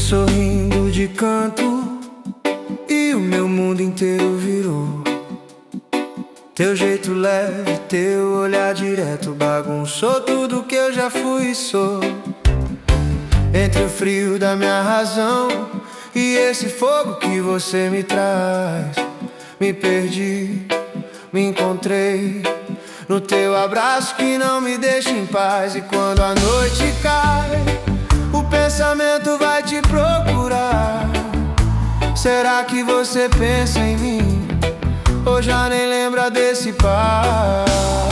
sorrindo de canto e o meu mundo inteiro virou. Teu jeito leve, teu olhar direto bagunçou tudo que eu já fui e sou. Entre o frio da minha razão e esse fogo que você me traz, me perdi, me encontrei no teu abraço que não me deixa em paz. E quando a noite cai, o pensamento vai te procurar. Será que você pensa em mim ou já nem lembra desse par?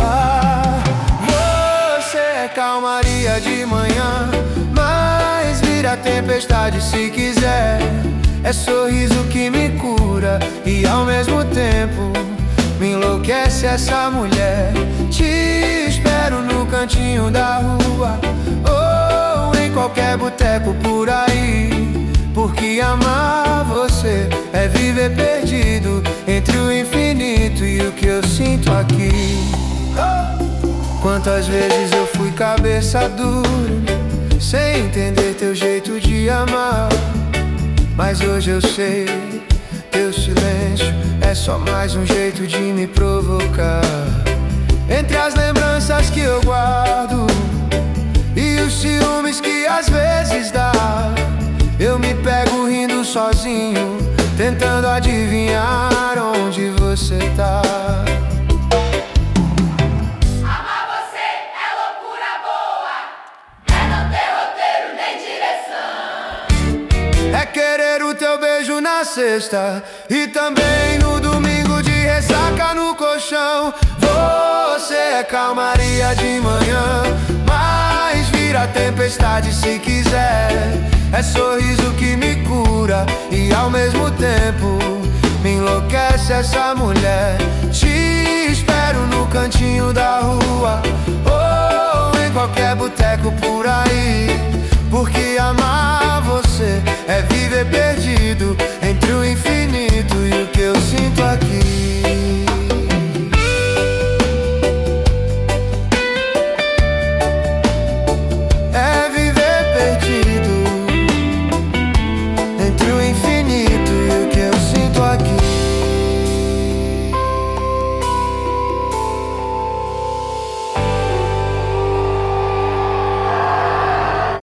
Você é calmaria de manhã, mas vira tempestade se quiser. É sorriso que me cura e ao mesmo tempo me enlouquece essa mulher. Te espero no cantinho da rua ou em qualquer boteco por aí, porque amar você é viver perdido entre o infinito e o que eu sinto aqui. Quantas vezes eu fui cabeça dura sem entender teu jeito de amar, mas hoje eu sei, teu silêncio é só mais um jeito de me provocar. Entre as lembranças que eu guardo e os ciúmes que às vezes dá, eu me pego rindo sozinho, tentando adivinhar onde você tá. Amar você é loucura boa, é não ter roteiro nem direção. É querer o teu beijo na sexta e também no domingo de ressaca no colchão. Você é calmaria de manhã, mas vira tempestade se quiser. É sorriso que me cura e ao mesmo tempo me enlouquece essa mulher. Te espero no cantinho da rua ou em qualquer boteco por aí,